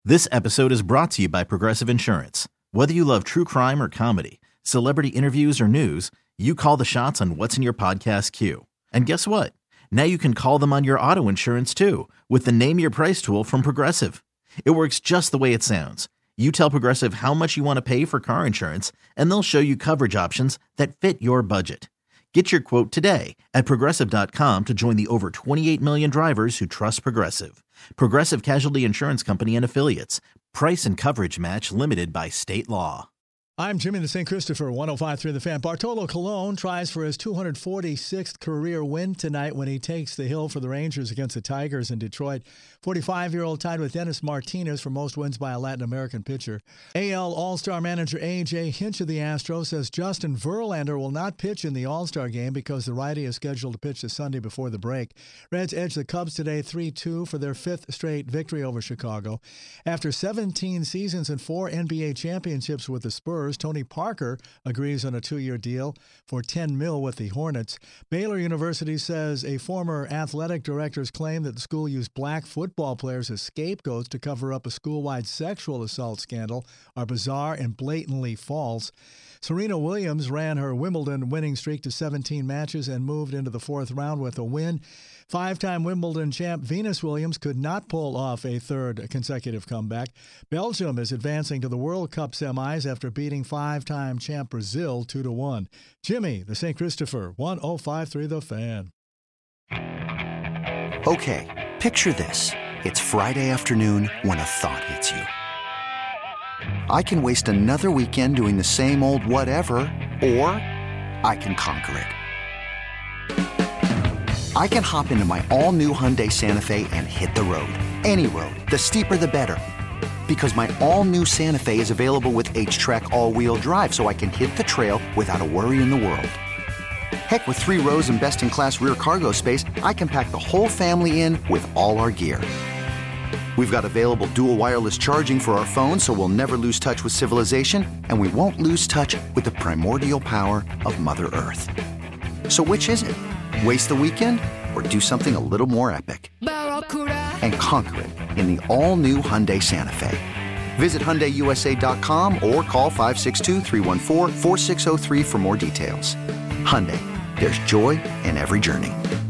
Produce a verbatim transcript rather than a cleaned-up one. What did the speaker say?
This episode is brought to you by Progressive Insurance. Whether you love true crime or comedy, celebrity interviews or news, you call the shots on what's in your podcast queue. And guess what? Now you can call them on your auto insurance too with the Name Your Price tool from Progressive. It works just the way it sounds. You tell Progressive how much you want to pay for car insurance, and they'll show you coverage options that fit your budget. Get your quote today at Progressive dot com to join the over twenty-eight million drivers who trust Progressive. Progressive Casualty Insurance Company and Affiliates. Price and coverage match limited by state law. I'm Jimmy the Saint Christopher, one oh five point three The Fan. Bartolo Colon tries for his two hundred forty-sixth career win tonight when he takes the hill for the Rangers against the Tigers in Detroit. forty-five-year-old tied with Dennis Martinez for most wins by a Latin American pitcher. A L All-Star manager A J Hinch of the Astros says Justin Verlander will not pitch in the All-Star game because the righty is scheduled to pitch the Sunday before the break. Reds edged the Cubs today three two for their fifth straight victory over Chicago. After seventeen seasons and four N B A championships with the Spurs, Tony Parker agrees on a two-year deal for ten mil with the Hornets. Baylor University says a former athletic director's claim that the school used black football players as scapegoats to cover up a school-wide sexual assault scandal are bizarre and blatantly false. Serena Williams ran her Wimbledon winning streak to seventeen matches and moved into the fourth round with a win. Five-time Wimbledon champ Venus Williams could not pull off a third consecutive comeback. Belgium is advancing to the World Cup semis after beating five-time champ Brazil two to one. Jimmy, the Saint Christopher, one oh five point three The Fan. Okay, picture this. It's Friday afternoon when a thought hits you. I can waste another weekend doing the same old whatever, or I can conquer it. I can hop into my all-new Hyundai Santa Fe and hit the road. Any road. The steeper, the better. Because my all-new Santa Fe is available with H-Track all-wheel drive, so I can hit the trail without a worry in the world. Heck, with three rows and best-in-class rear cargo space, I can pack the whole family in with all our gear. We've got available dual wireless charging for our phones, so we'll never lose touch with civilization, and we won't lose touch with the primordial power of Mother Earth. So which is it? Waste the weekend or do something a little more epic? And conquer it in the all-new Hyundai Santa Fe. Visit Hyundai U S A dot com or call five six two, three one four, four six zero three for more details. Hyundai, there's joy in every journey.